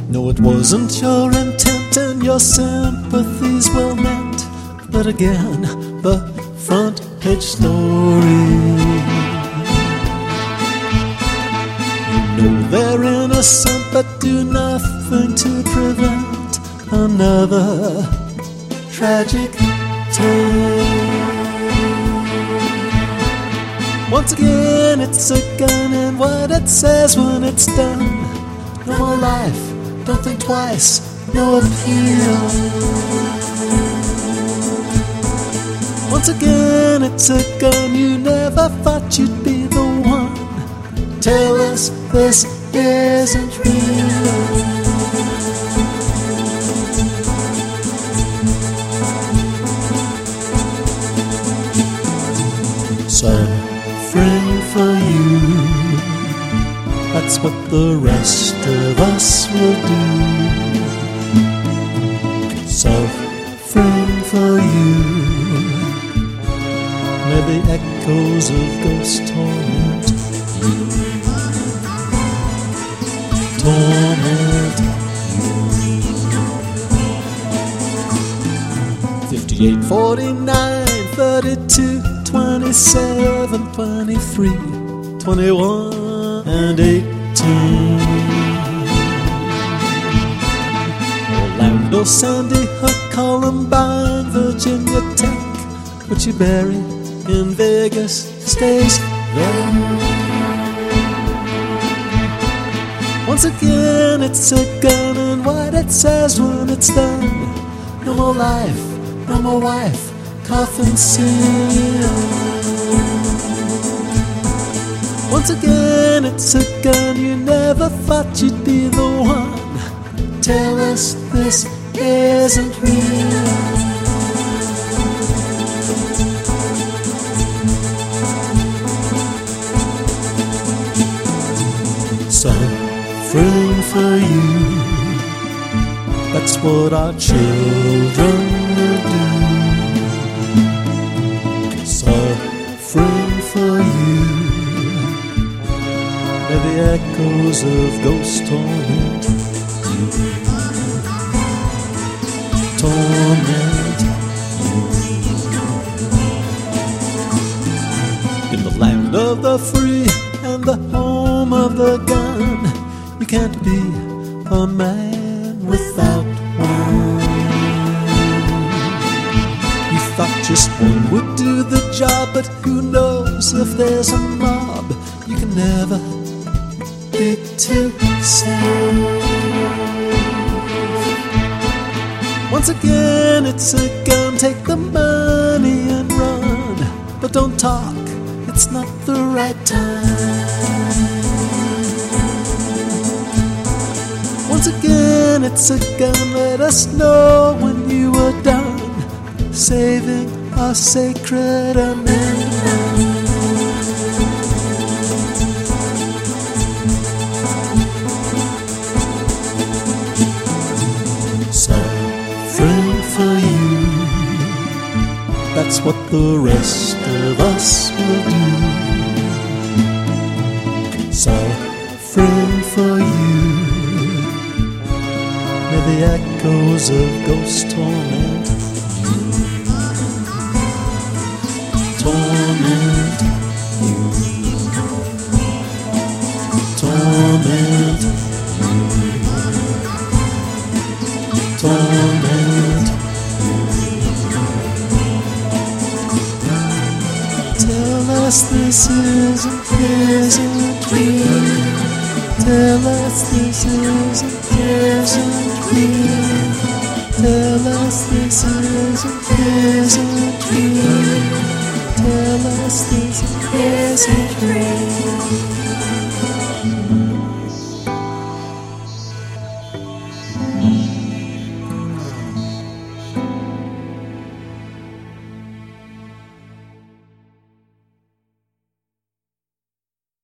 No, it wasn't your intent and your sympathies well meant, but again, the front page story. You know they're innocent, but do nothing to prevent another tragic turn. Once again, it's a gun and what it says when it's done. No more life, don't think twice, no appeal. Once again, it's a gun, you never thought you'd be the one. Tell us this isn't real. Suffering for you, that's what the rest of us will do. Suffering for you, may the echoes of ghost torment you. Torment you. 58, 49, 32, 27, 23, 21, and 18. Orlando, Sandy Hook, Columbine, Virginia Tech. What you bury in Vegas stays there. Once again, it's a gun and what it says when it's done. No more life, no more wife, coffin seal. Once again, it's a gun, you never thought you'd be the one. Tell us this isn't real. Suffering for you, that's what our children will do. Suffering for you, may the echoes of ghost torment you. Torment you. In the land of the free and the home of the gun, you can't be a man without one. You thought just one would do the job, but who knows if there's a mob. You can never be too safe. Once again, it's a gun, take the money and run. But don't talk, it's not the right time. Once again, it's a gun, let us know when you are done saving our sacred amendment. Suffering for you, that's what the rest of us will do. Suffering for you, may the echoes of ghost torment you. Torment you. Torment you. Torment you. Tell us this isn't real. Tell us this isn't real. Tell us this isn't real. Tell us this isn't real.